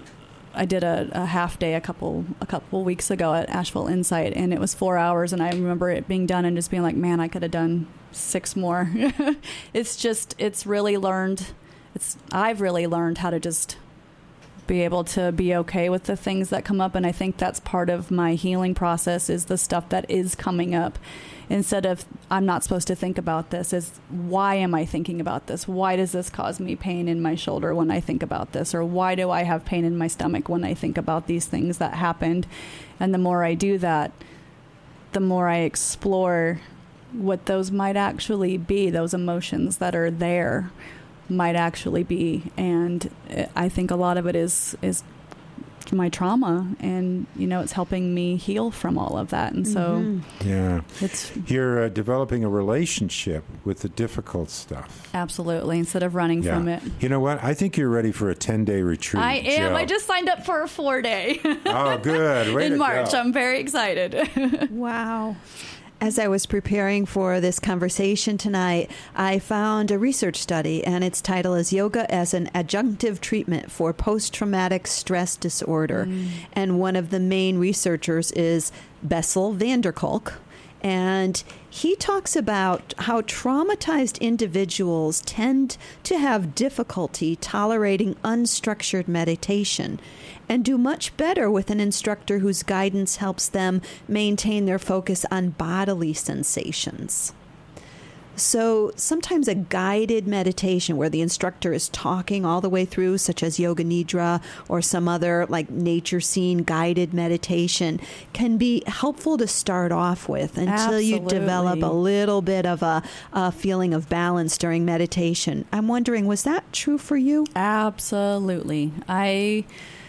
I did a, a half day a couple a couple weeks ago at Asheville Insight, and it was four hours, and I remember it being done and just being like, man, I could have done six more. It's just, it's really learned, it's I've really learned how to just be able to be okay with the things that come up. And I think that's part of my healing process, is the stuff that is coming up. Instead of, I'm not supposed to think about this, is why am I thinking about this? Why does this cause me pain in my shoulder when I think about this? Or why do I have pain in my stomach when I think about these things that happened? And the more I do that, the more I explore what those might actually be, those emotions that are there might actually be. And I think a lot of it is is my trauma, and, you know, it's helping me heal from all of that. And so mm-hmm. yeah it's you're uh, developing a relationship with the difficult stuff. Absolutely, instead of running yeah. from it. You know what, I think you're ready for a ten-day retreat. I am. Jill. I just signed up for a four-day oh good Way in to March. go. I'm very excited. Wow. As I was preparing for this conversation tonight, I found a research study, and its title is Yoga as an Adjunctive Treatment for Post-Traumatic Stress Disorder. Mm. And one of the main researchers is Bessel van der Kolk. And he talks about how traumatized individuals tend to have difficulty tolerating unstructured meditation, and do much better with an instructor whose guidance helps them maintain their focus on bodily sensations. So sometimes a guided meditation where the instructor is talking all the way through, such as Yoga Nidra or some other like nature scene guided meditation, can be helpful to start off with until Absolutely. you develop a little bit of a, a feeling of balance during meditation. I'm wondering, was that true for you? Absolutely. I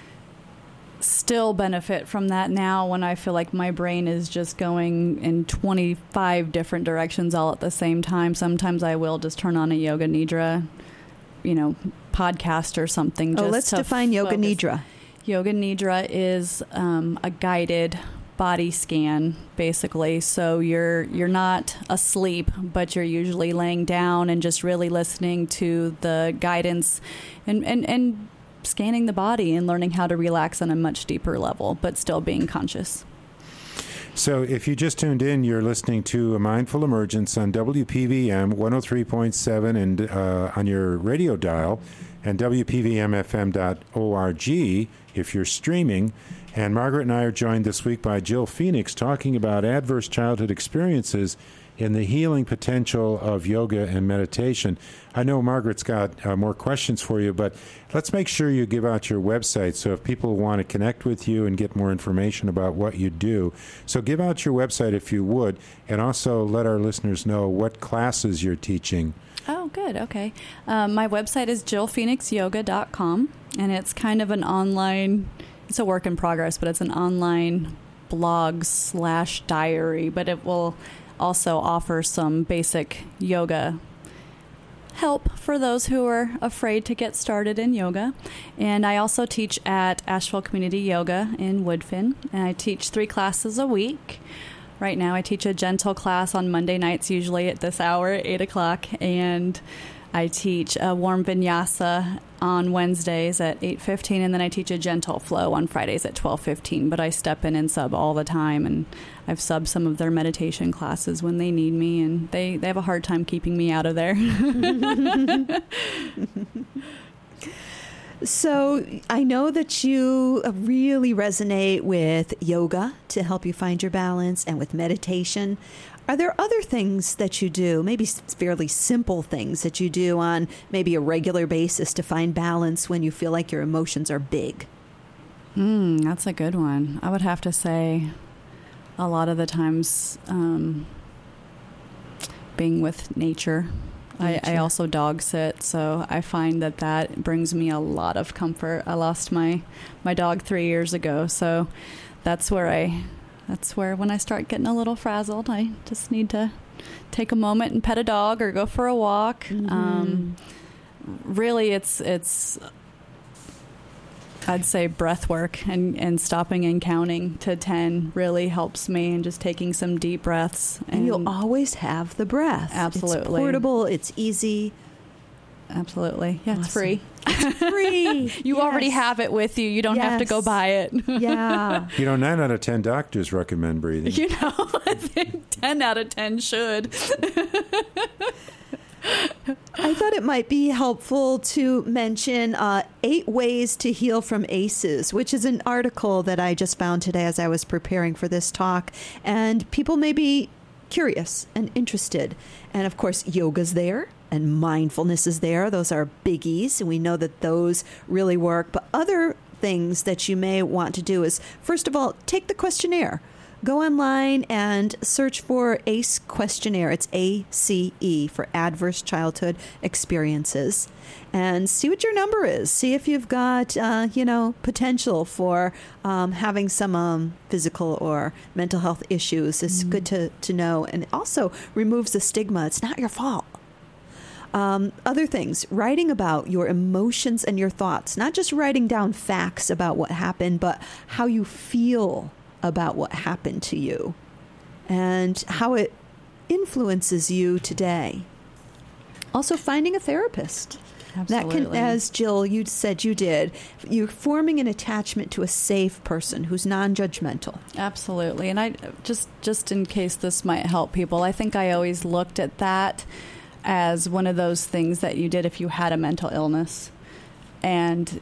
still benefit from that now when I feel like my brain is just going in twenty-five different directions all at the same time. Sometimes I will just turn on a Yoga Nidra, you know, podcast or something. Just oh, let's to define Yoga focus. Nidra. Yoga Nidra is um, a guided body scan, basically. So you're you're not asleep, but you're usually laying down and just really listening to the guidance and and, and scanning the body and learning how to relax on a much deeper level, but still being conscious. So if you just tuned in, you're listening to A Mindful Emergence on W P V M one oh three point seven and uh, on your radio dial, and W P V M F M dot org if you're streaming. And Margaret and I are joined this week by Jill Phoenix talking about adverse childhood experiences in the healing potential of yoga and meditation. I know Margaret's got uh, more questions for you, but let's make sure you give out your website so if people want to connect with you and get more information about what you do. So give out your website if you would, and also let our listeners know what classes you're teaching. Oh, good. Okay. Um, my website is jill phoenix yoga dot com, and it's kind of an online, it's a work in progress, but it's an online blog slash diary, but it will also offer some basic yoga help for those who are afraid to get started in yoga. And I also teach at Asheville Community Yoga in Woodfin, and I teach three classes a week. Right now I teach a gentle class on Monday nights, usually at this hour, eight o'clock, and I teach a warm vinyasa on Wednesdays at eight fifteen, and then I teach a gentle flow on Fridays at twelve fifteen. But I step in and sub all the time, and I've subbed some of their meditation classes when they need me, and they, they have a hard time keeping me out of there. So I know that you really resonate with yoga to help you find your balance and with meditation. Are there other things that you do, maybe fairly simple things that you do on maybe a regular basis to find balance when you feel like your emotions are big? Mm, that's a good one. I would have to say a lot of the times um, being with nature. I, I also dog sit, so I find that that brings me a lot of comfort. I lost my, my dog three years ago, so that's where I, that's where when I start getting a little frazzled, I just need to take a moment and pet a dog or go for a walk. Mm-hmm. Um, really, it's it's. I'd say breath work and, and stopping and counting to ten really helps me, and just taking some deep breaths. And, and you'll always have the breath. Absolutely. It's portable. It's easy. Absolutely. Yeah, awesome. It's free. It's free. You yes. already have it with you. You don't yes. have to go buy it. Yeah. You know, nine out of ten doctors recommend breathing. You know, I think ten out of ten should. I thought it might be helpful to mention uh, Eight Ways to Heal from A C Es, which is an article that I just found today as I was preparing for this talk. And people may be curious and interested. And of course, yoga's there and mindfulness is there. Those are biggies, and we know that those really work. But other things that you may want to do is, first of all, take the questionnaire. Go online and search for A C E questionnaire. It's A C E for Adverse Childhood Experiences. And see what your number is. See if you've got, uh, you know, potential for um, having some um, physical or mental health issues. It's mm. good to, to know. And it also removes the stigma. It's not your fault. Um, other things, writing about your emotions and your thoughts. Not just writing down facts about what happened, but how you feel about what happened to you and how it influences you today. Also, finding a therapist. Absolutely. That can, as Jill, you said you did, you're forming an attachment to a safe person who's non-judgmental. Absolutely. And I just, just in case this might help people, I think I always looked at that as one of those things that you did if you had a mental illness. And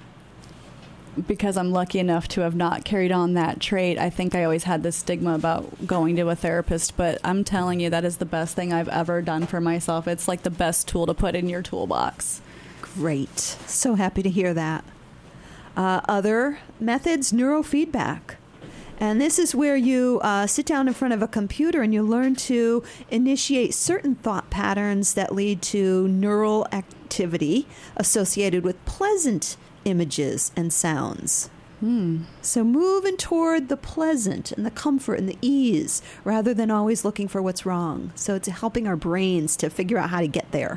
because I'm lucky enough to have not carried on that trait, I think I always had this stigma about going to a therapist. But I'm telling you, that is the best thing I've ever done for myself. It's like the best tool to put in your toolbox. Great. So happy to hear that. Uh, other methods, neurofeedback. And this is where you uh, sit down in front of a computer and you learn to initiate certain thought patterns that lead to neural activity associated with pleasant images and sounds. Hmm. So moving toward the pleasant and the comfort and the ease rather than always looking for what's wrong. So it's helping our brains to figure out how to get there.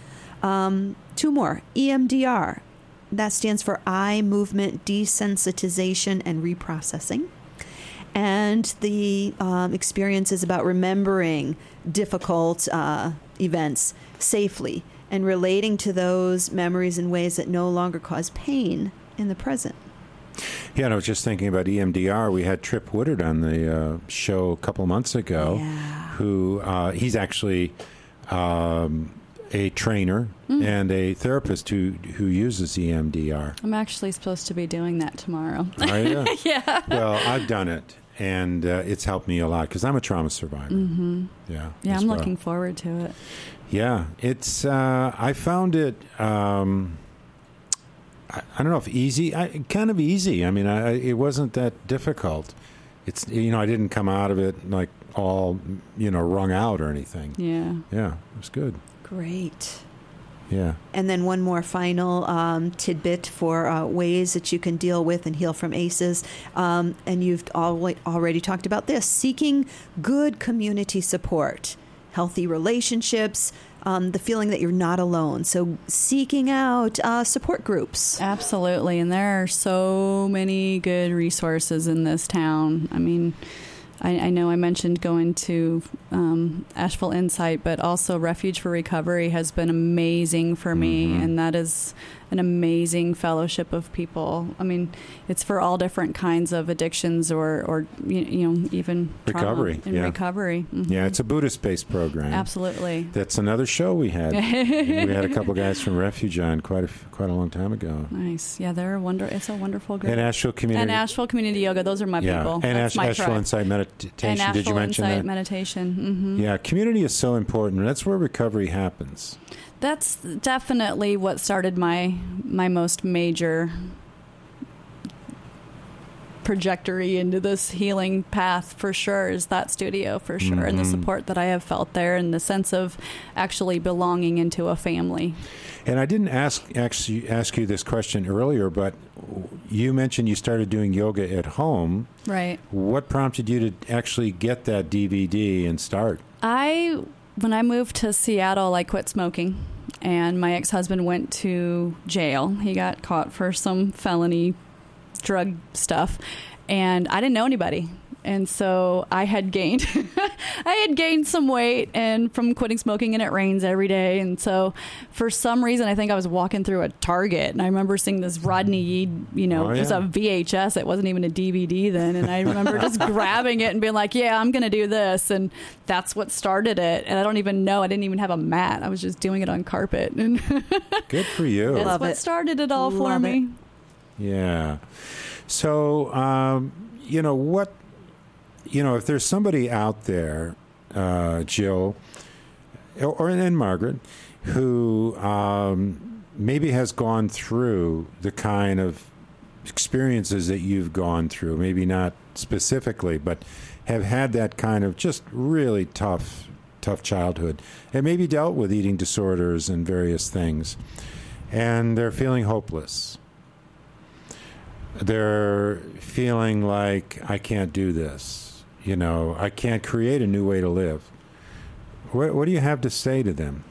Um, two more. E M D R. That stands for eye movement desensitization and reprocessing. And the um, experience is about remembering difficult uh, events safely and relating to those memories in ways that no longer cause pain in the present. Yeah, and I was just thinking about E M D R. We had Trip Woodard on the uh, show a couple months ago, yeah. who uh, he's actually um, a trainer mm. and a therapist who who uses E M D R. I'm actually supposed to be doing that tomorrow. Are you? Yeah. Well, I've done it, and uh, it's helped me a lot because I'm a trauma survivor. Mm-hmm. Yeah. Yeah, I'm well. looking forward to it. Yeah, it's. Uh, I found it. Um, I, I don't know if easy. I, kind of easy. I mean, I, it wasn't that difficult. It's you know I didn't come out of it like all you know wrung out or anything. Yeah. Yeah, it was good. Great. Yeah. And then one more final um, tidbit for uh, ways that you can deal with and heal from A C Es. Um, and you've al- already talked about this: seeking good community support. Healthy relationships, um, the feeling that you're not alone. So seeking out uh, support groups. Absolutely. And there are so many good resources in this town. I mean, I, I know I mentioned going to um, Asheville Insight, but also Refuge for Recovery has been amazing for me, Mm-hmm. and that is an amazing fellowship of people. I mean, it's for all different kinds of addictions or, or you, you know, even trauma Recovery, and yeah. recovery. Mhm. Yeah, it's a Buddhist-based program. Absolutely. That's another show we had. We had a couple guys from Refuge on quite a quite a long time ago. Nice. Yeah, they're a wonder. It's a wonderful group. And Asheville Community. And Asheville Community Yoga. Those are my yeah. people. And That's Ash- my Asheville tribe. Insight Meditation. And Asheville Did you mention Insight that? Meditation. Mm-hmm. Yeah, community is so important. That's where recovery happens. That's definitely what started my my most major trajectory into this healing path, for sure, is that studio, for sure, Mm-hmm. and the support that I have felt there, and the sense of actually belonging into a family. And I didn't ask actually ask you this question earlier, but you mentioned you started doing yoga at home. Right. What prompted you to actually get that D V D and start? I, when I moved to Seattle, I quit smoking, and my ex-husband went to jail. He got caught for some felony drug stuff, and I didn't know anybody. And so I had gained, I had gained some weight, and from quitting smoking, and it rains every day. And so, for some reason, I think I was walking through a Target, and I remember seeing this Rodney Yee, you know, Oh, it was yeah. a V H S. It wasn't even a D V D then. And I remember just grabbing it and being like, "Yeah, I'm going to do this." And that's what started it. And I don't even know. I didn't even have a mat. I was just doing it on carpet. And Good for you. that's Love what it. started it all for Love me. Yeah. So, um, you know, what, you know, if there's somebody out there, uh, Jill, or, or and Margaret, who um, maybe has gone through the kind of experiences that you've gone through, maybe not specifically, but have had that kind of just really tough, tough childhood, and maybe dealt with eating disorders and various things, and they're feeling hopeless. They're feeling like, I can't do this. You know, I can't create a new way to live. What, what do you have to say to them?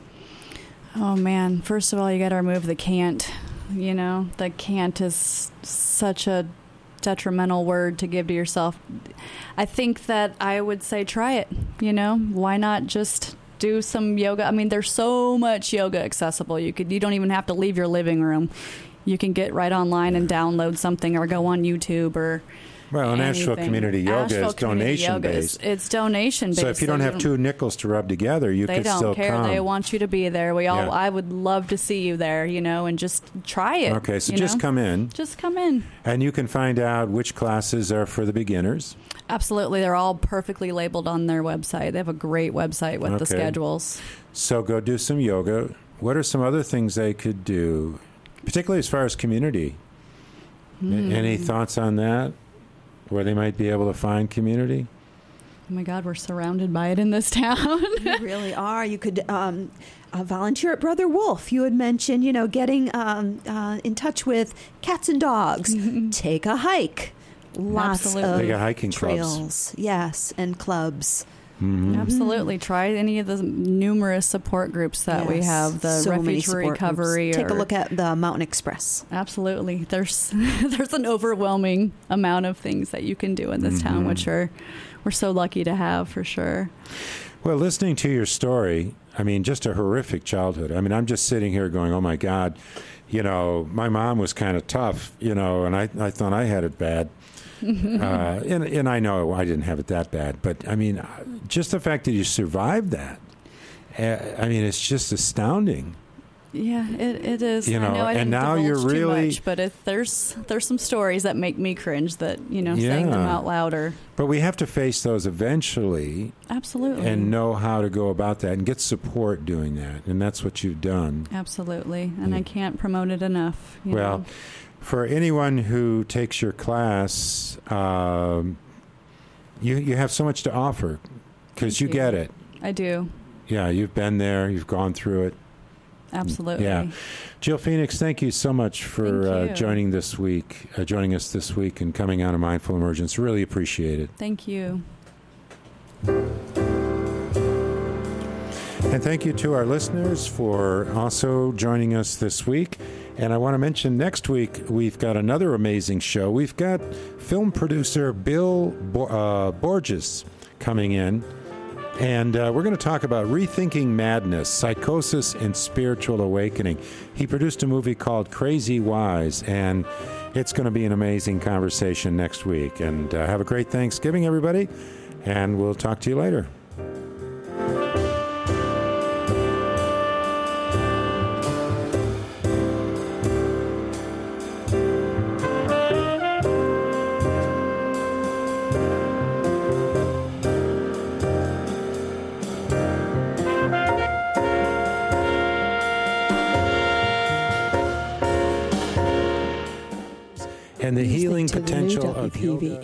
Oh man, first of all, you got to remove the can't. You know, the can't is such a detrimental word to give to yourself. I think that I would say try it. You know, why not just do some yoga? I mean, there's so much yoga accessible. You could, you don't even have to leave your living room. You can get right online and download something, or go on YouTube, or Well, and Asheville anything. Community Yoga Asheville is Community donation Yoga is- based. It's donation based. So if you don't have two nickels to rub together, you they could don't still care. come. They want you to be there. We all. Yeah. I would love to see you there. You know, and just try it. Okay, so you just know? come in, Just come in. and you can find out which classes are for the beginners. Absolutely. They're all perfectly labeled on their website. They have a great website with the Okay. schedules. So go do some yoga. What are some other things they could do, particularly as far as community? A- Hmm. Any thoughts on that? Where they might be able to find community? Oh my God, we're surrounded by it in this town. You really are. You could um, uh, volunteer at Brother Wolf. You had mentioned, you know, getting um, uh, in touch with cats and dogs. Take a hike. Lots Absolutely. of They got hiking clubs. trails. Yes, and clubs. Mm-hmm. Absolutely. Try any of the numerous support groups that we Yes. have. The So many Refuge for support Recovery. groups. Take a or- look at the Mountain Express. Absolutely. There's there's an overwhelming amount of things that you can do in this town, Mhm. which are we're so lucky to have, for sure. Well, listening to your story, I mean, just a horrific childhood. I mean, I'm just sitting here going, oh, my God, you know, my mom was kind of tough, you know, and I, I thought I had it bad. uh, and, and I know I didn't have it that bad. But, I mean, just the fact that you survived that, uh, I mean, it's just astounding. Yeah, it, it is. You know, I know I and didn't now divulge you're too really- much, but it, there's there's some stories that make me cringe. That you know, saying them Yeah. out loud or But we have to face those eventually absolutely and know how to go about that and get support doing that. And that's what you've done. absolutely, and Yeah. I can't promote it enough. You Well, know. for anyone who takes your class, um, you you have so much to offer because Thank you you. get it. I do Yeah, you've been there. You've gone through it. absolutely. Yeah. Jill Phoenix, thank you so much for Thank uh, you. joining this week, uh, joining us this week, and coming on a Mindful Emergence. Really appreciate it. Thank you. And thank you to our listeners for also joining us this week. And I want to mention next week we've got another amazing show. We've got film producer Bill Bo- uh, Borges coming in, and uh, we're going to talk about rethinking madness, psychosis, and spiritual awakening. He produced a movie called Crazy Wise, and it's going to be an amazing conversation next week. And uh, have a great Thanksgiving, everybody, and we'll talk to you later. And the healing potential of yoga.